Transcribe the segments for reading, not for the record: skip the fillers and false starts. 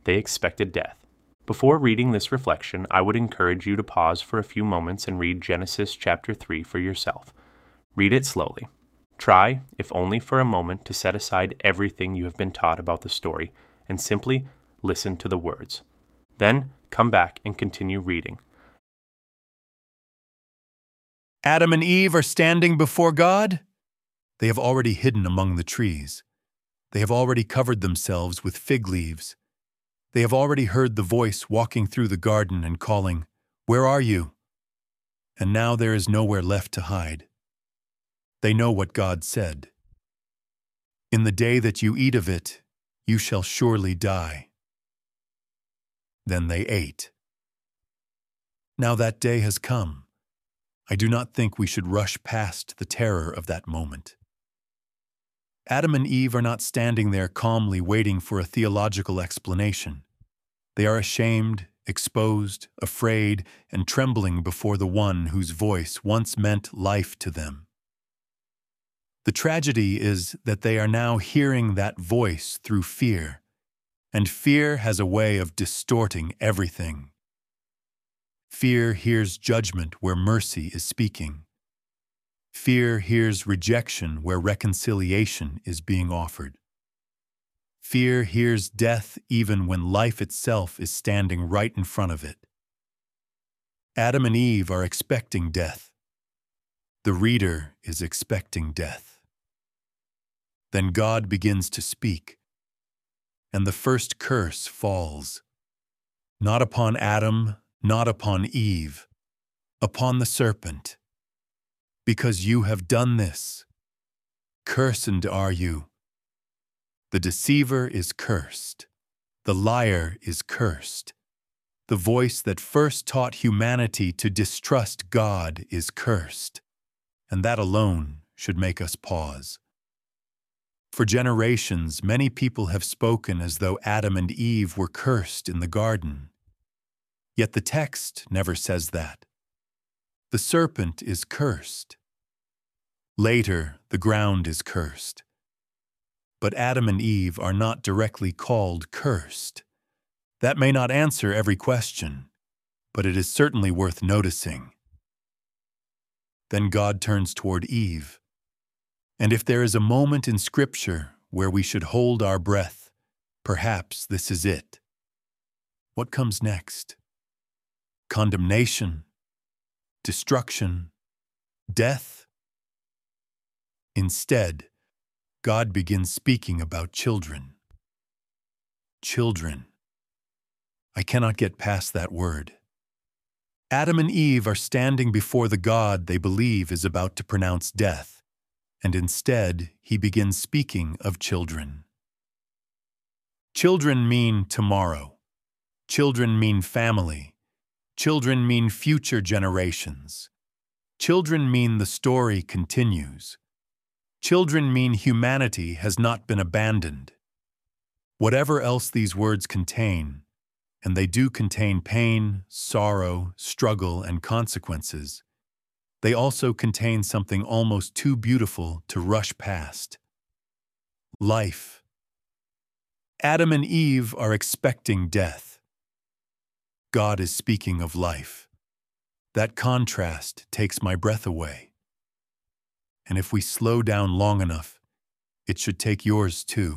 They expected death. Before reading this reflection, I would encourage you to pause for a few moments and read Genesis chapter 3 for yourself. Read it slowly. Try, if only for a moment, to set aside everything you have been taught about the story and simply listen to the words. Then come back and continue reading. Adam and Eve are standing before God. They have already hidden among the trees. They have already covered themselves with fig leaves. They have already heard the voice walking through the garden and calling, "Where are you?" And now there is nowhere left to hide. They know what God said. "In the day that you eat of it, you shall surely die." Then they ate. Now that day has come. I do not think we should rush past the terror of that moment. Adam and Eve are not standing there calmly waiting for a theological explanation. They are ashamed, exposed, afraid, and trembling before the one whose voice once meant life to them. The tragedy is that they are now hearing that voice through fear, and fear has a way of distorting everything. Fear hears judgment where mercy is speaking. Fear hears rejection where reconciliation is being offered. Fear hears death even when life itself is standing right in front of it. Adam and Eve are expecting death. The reader is expecting death. Then God begins to speak, and the first curse falls, not upon Adam, not upon Eve, upon the serpent. "Because you have done this, cursed are you." The deceiver is cursed. The liar is cursed. The voice that first taught humanity to distrust God is cursed, and that alone should make us pause. For generations, many people have spoken as though Adam and Eve were cursed in the garden. Yet the text never says that. The serpent is cursed. Later, the ground is cursed. But Adam and Eve are not directly called cursed. That may not answer every question, but it is certainly worth noticing. Then God turns toward Eve. And if there is a moment in Scripture where we should hold our breath, perhaps this is it. What comes next? Condemnation, destruction, death? Instead, God begins speaking about children. Children. I cannot get past that word. Adam and Eve are standing before the God they believe is about to pronounce death, and instead he begins speaking of children. Children mean tomorrow. Children mean family. Children mean future generations. Children mean the story continues. Children mean humanity has not been abandoned. Whatever else these words contain, and they do contain pain, sorrow, struggle, and consequences, they also contain something almost too beautiful to rush past. Life. Adam and Eve are expecting death. God is speaking of life. That contrast takes my breath away. And if we slow down long enough, it should take yours too.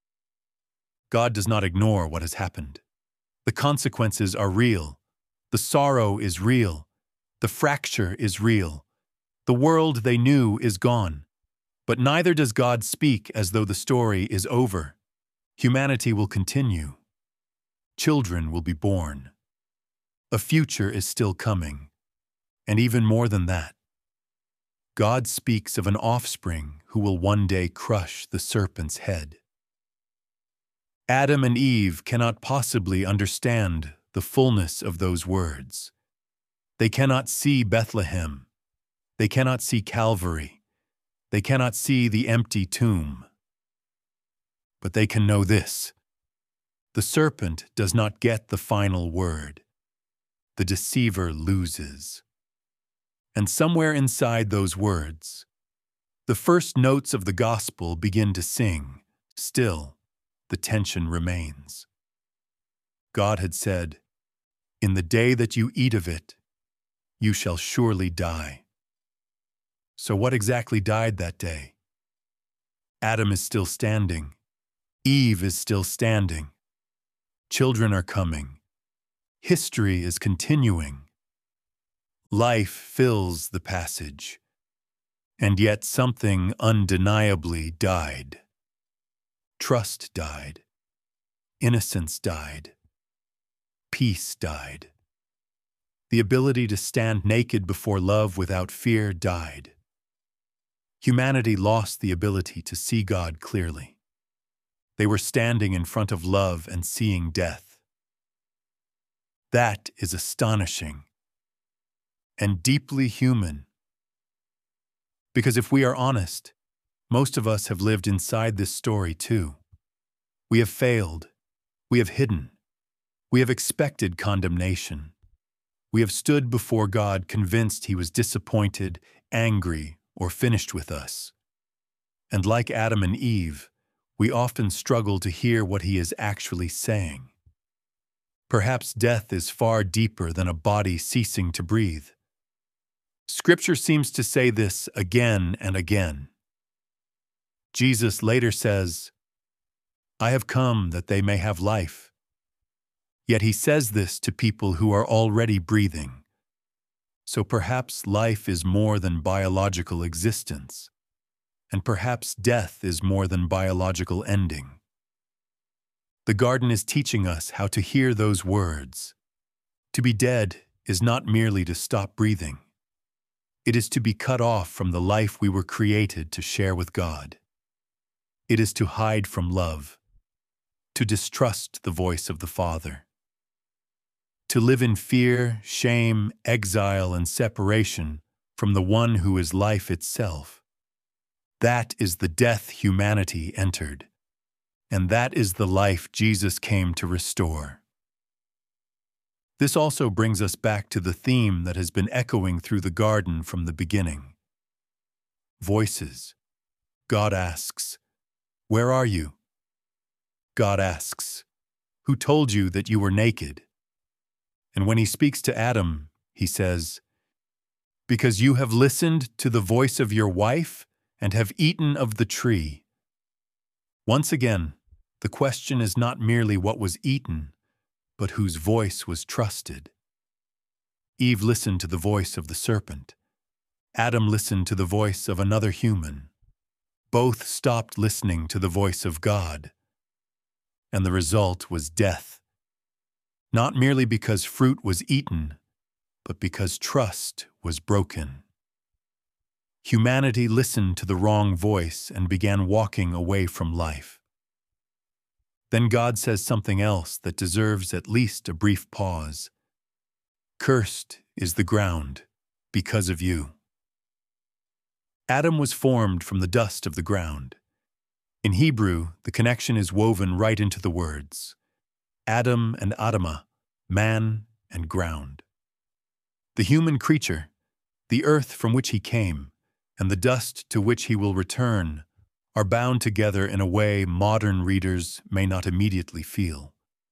God does not ignore what has happened. The consequences are real. The sorrow is real. The fracture is real. The world they knew is gone. But neither does God speak as though the story is over. Humanity will continue. Children will be born. A future is still coming. And even more than that, God speaks of an offspring who will one day crush the serpent's head. Adam and Eve cannot possibly understand the fullness of those words. They cannot see Bethlehem. They cannot see Calvary. They cannot see the empty tomb. But they can know this: the serpent does not get the final word. The deceiver loses. And somewhere inside those words, the first notes of the gospel begin to sing. Still, the tension remains. God had said, "In the day that you eat of it, you shall surely die." So what exactly died that day? Adam is still standing. Eve is still standing. Children are coming. History is continuing. Life fills the passage. And yet something undeniably died. Trust died. Innocence died. Peace died. The ability to stand naked before love without fear died. Humanity lost the ability to see God clearly. They were standing in front of love and seeing death. That is astonishing and deeply human. Because if we are honest, most of us have lived inside this story too. We have failed. We have hidden. We have expected condemnation. We have stood before God convinced He was disappointed, angry, or finished with us. And like Adam and Eve, we often struggle to hear what He is actually saying. Perhaps death is far deeper than a body ceasing to breathe. Scripture seems to say this again and again. Jesus later says, "I have come that they may have life." Yet He says this to people who are already breathing. So perhaps life is more than biological existence, and perhaps death is more than biological ending. The garden is teaching us how to hear those words. To be dead is not merely to stop breathing. It is to be cut off from the life we were created to share with God. It is to hide from love, to distrust the voice of the Father, to live in fear, shame, exile, and separation from the one who is life itself. That is the death humanity entered, and that is the life Jesus came to restore. This also brings us back to the theme that has been echoing through the garden from the beginning. Voices. God asks, "Where are you?" God asks, "Who told you that you were naked?" And when He speaks to Adam, He says, "Because you have listened to the voice of your wife and have eaten of the tree." Once again, the question is not merely what was eaten, but whose voice was trusted. Eve listened to the voice of the serpent. Adam listened to the voice of another human. Both stopped listening to the voice of God. And the result was death. Not merely because fruit was eaten, but because trust was broken. Humanity listened to the wrong voice and began walking away from life. Then God says something else that deserves at least a brief pause. "Cursed is the ground because of you." Adam was formed from the dust of the ground. In Hebrew, the connection is woven right into the words. Adam and Adamah, man and ground. The human creature, the earth from which he came, and the dust to which he will return, are bound together in a way modern readers may not immediately feel.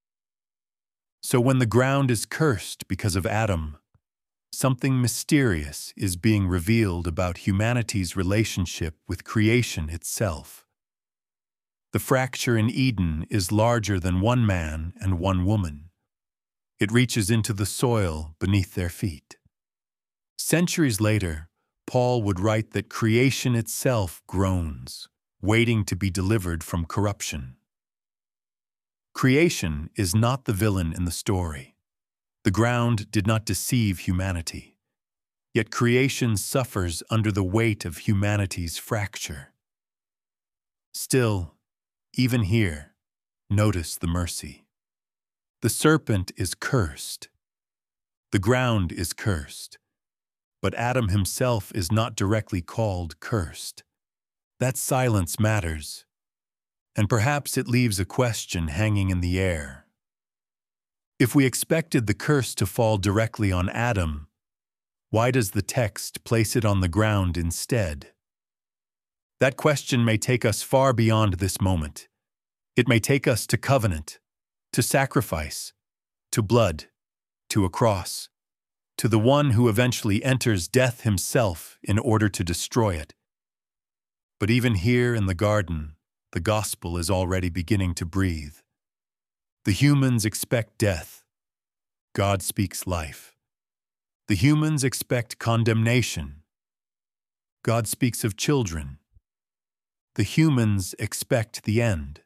So when the ground is cursed because of Adam, something mysterious is being revealed about humanity's relationship with creation itself. The fracture in Eden is larger than one man and one woman. It reaches into the soil beneath their feet. Centuries later, Paul would write that creation itself groans, waiting to be delivered from corruption. Creation is not the villain in the story. The ground did not deceive humanity. Yet creation suffers under the weight of humanity's fracture. Still, even here, notice the mercy. The serpent is cursed. The ground is cursed. But Adam himself is not directly called cursed. That silence matters, and perhaps it leaves a question hanging in the air. If we expected the curse to fall directly on Adam, why does the text place it on the ground instead? That question may take us far beyond this moment. It may take us to covenant, to sacrifice, to blood, to a cross, to the one who eventually enters death himself in order to destroy it. But even here in the garden, the gospel is already beginning to breathe. The humans expect death. God speaks life. The humans expect condemnation. God speaks of children. The humans expect the end.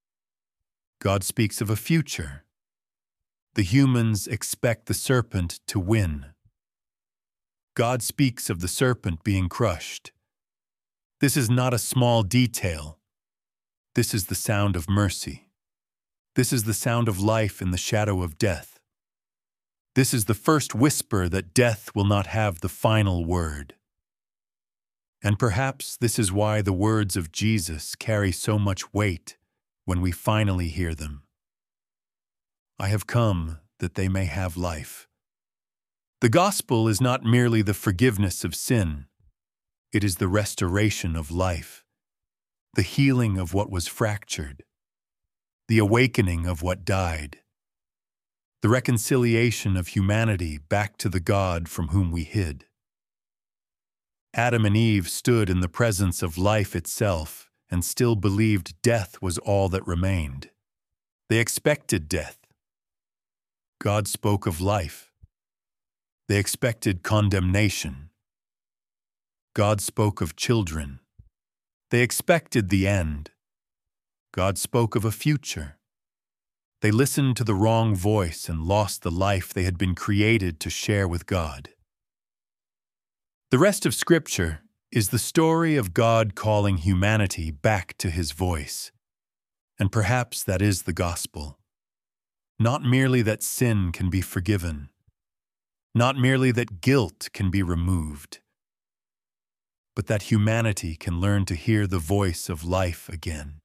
God speaks of a future. The humans expect the serpent to win. God speaks of the serpent being crushed. This is not a small detail. This is the sound of mercy. This is the sound of life in the shadow of death. This is the first whisper that death will not have the final word. And perhaps this is why the words of Jesus carry so much weight when we finally hear them. I have come that they may have life. The gospel is not merely the forgiveness of sin. It is the restoration of life, the healing of what was fractured, the awakening of what died, the reconciliation of humanity back to the God from whom we hid. Adam and Eve stood in the presence of life itself and still believed death was all that remained. They expected death. God spoke of life. They expected condemnation. God spoke of children. They expected the end. God spoke of a future. They listened to the wrong voice and lost the life they had been created to share with God. The rest of Scripture is the story of God calling humanity back to His voice. And perhaps that is the gospel. Not merely that sin can be forgiven. Not merely that guilt can be removed. But that humanity can learn to hear the voice of life again.